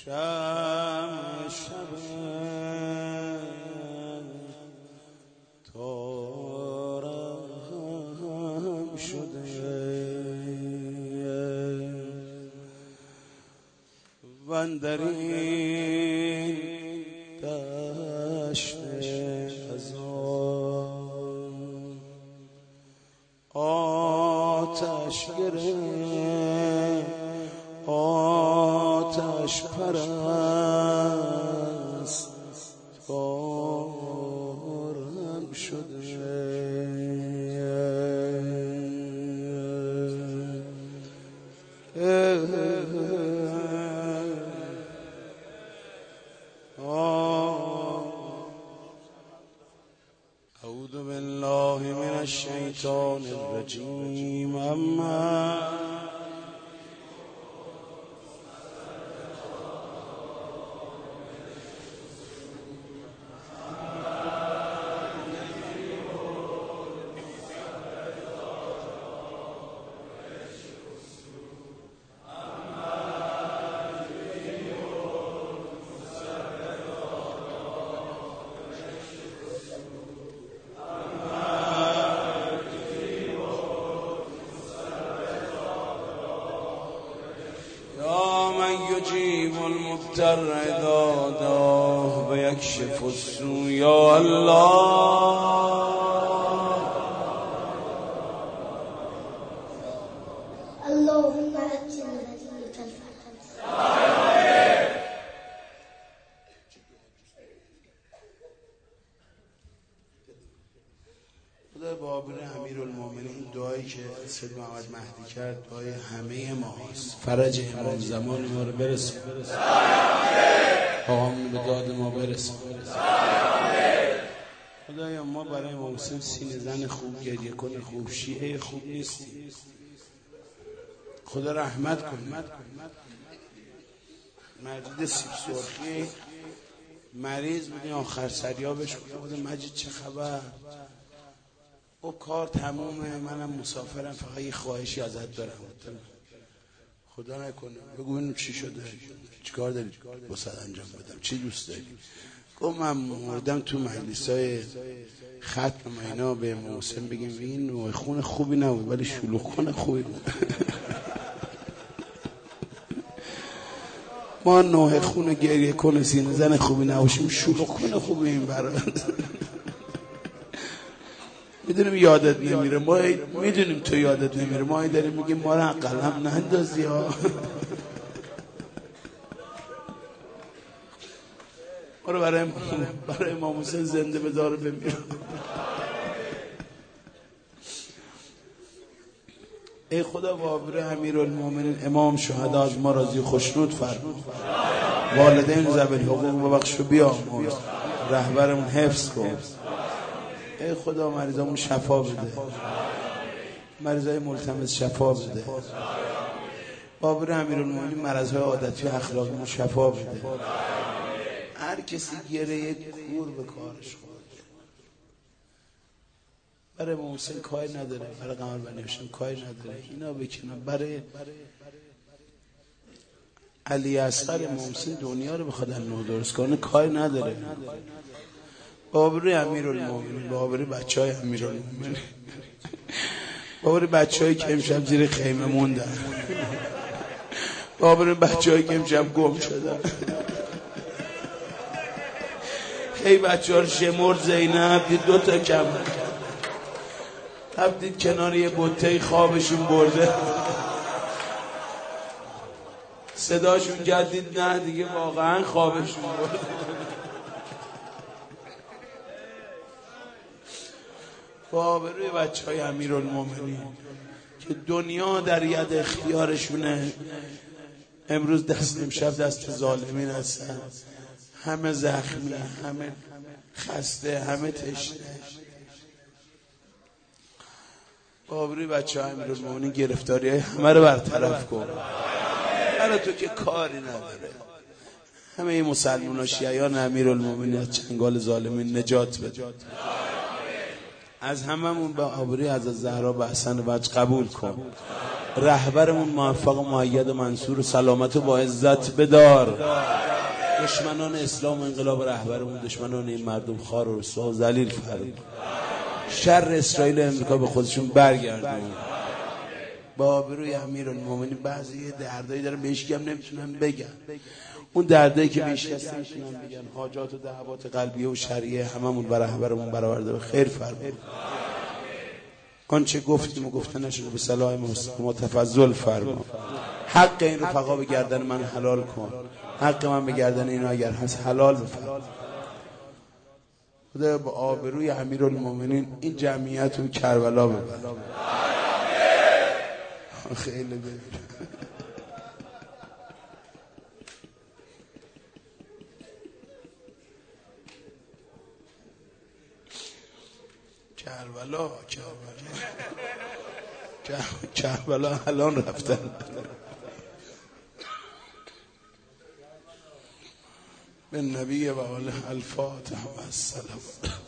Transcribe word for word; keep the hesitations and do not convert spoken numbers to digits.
شب شب تارم شده وندرین دشت خزان آتش گره آتش پرست تارم شده اعوذ بالله من الشیطان الرجیم اما يجيب المضطر إذا دعاه ويكشف السوء يا الله اللهم أتنا هدية الفرج خدا بابر امیرالمومنین دعایی که سید محمد مهدی کرد دعای همه ماست. فرج امام زمان ما رو برسون، آمین به داد ما برسون. خدایا ما برای امام حسین سینه زن خوب، گریه کنه خوب، شیعه خوب نیستیم. خدا رحمت کن. مجید سیب سرخی مریض بودی، آخر سریابش بود مجید چه خبر؟ او کار تمومه، منم مسافرم، فقط یه خواهشی ازت دارم. خدا نکنه بگو اینو چی شده، چی کار داری بسد انجام بدم، چی دوست داری؟ گفت من مردم تو مجلسای ختم اینا به امام حسین بگیم این نوع خون خوبی نبود ولی شلوغ خون خوبی بود. ما نوع خون گریه کنه سینه زن خوبی نباشیم، شلوغ خون خوبی این برات. میدونیم یادت نمیره، ما میدونیم تو یادت نمیره، ما داریم میگیم ما رو قلم نندازی ها. ما رو برای برای امام حسین زنده بدار بمیره. ای خدا بابر امیرالمومنین امام شهدا از ما راضی و خوشنود فرما. والدین ذوی الحقوق ببخش و بیامرز، رهبرمون حفظ کن. ای خدا مریضامون شفا بده، مریضای ملتمس شفا بده. بابر امیرالمومنین مرضهای عادتی و اخلاقیمون شفا بده. هر کسی گره یک کور به کارش خورد. برای امام حسین کاری نداره، برای قمر بنی‌هاشم کاری نداره، اینا بکنن. برای علی اصغر امام حسین دنیا رو بخواد نو درست کنه کاری نداره. بابر امیرالمومنین، بابر بچهای امیرالمومنین، بابر بچه‌هایی که امشب زیر خیمه موندن، بابر بچه‌هایی که امشب گم شدن. خیلی بچه‌ها رو شمرد زینب، دید دو تا کم رفتید کنار یه بوته خوابشون برده، صداشون جدید نه دیگه واقعا خوابشون برده. بابروی بچه های امیرالمومنین که دنیا در ید اختیارشونه، امروز دست امشب دست ظالمین هستن، همه زخمی، همه خسته، همه تشنه. بابروی بچه های امیرالمومنین گرفتاری های همه رو برطرف کن. برای تو که کاری نداره. همه مسلمان ها شیعیان امیرالمومنین از چنگال ظالمین نجات بده. از هممون به آبروی از زهرا و حسن وجه قبول کن. رهبرمون موفق و مؤید و منصور و سلامت و با عزت بدار. دشمنان اسلام و انقلاب رهبرمون، دشمنان این مردم خار و رسوا و ذلیل فرمون. شر اسرائیل و امریکا به خودشون برگردون. با آبروی امیرالمومنین بعضی دردایی داره بهش گم نمیتونن بگن. اون دردایی که بهش کسی نمیتونن بگن، حاجات و دعوات قلبیه و شرعیه هممون برای رهبرمون برآورده. خیر فرمون. آنچه گفتیم و گفته نشده به صلاح ما تفضل فرما. حق این رفقا به گردن من حلال کن، حق من به گردن اینا اگر هست حلال بفرما. خدا با آبروی امیرالمومنین این جمعیت رو کربلا ببر. خیلی ببین کربلا کربلا کربلا الان رفتن. به نبی و آله الفاتحه و السلام.